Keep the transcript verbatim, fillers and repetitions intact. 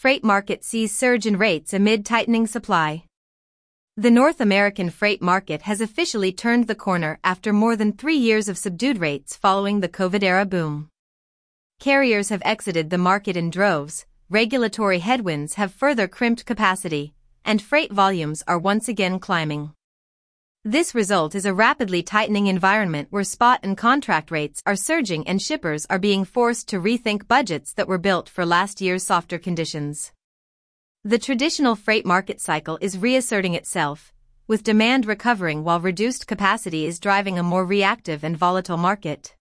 freight market sees surge in rates amid tightening supply. The North American freight market has officially turned the corner after more than three years of subdued rates following the COVID-era boom. Carriers have exited the market in droves, regulatory headwinds have further crimped capacity, and freight volumes are once again climbing. This result is a rapidly tightening environment where spot and contract rates are surging and shippers are being forced to rethink budgets that were built for last year's softer conditions. The traditional freight market cycle is reasserting itself, with demand recovering while reduced capacity is driving a more reactive and volatile market.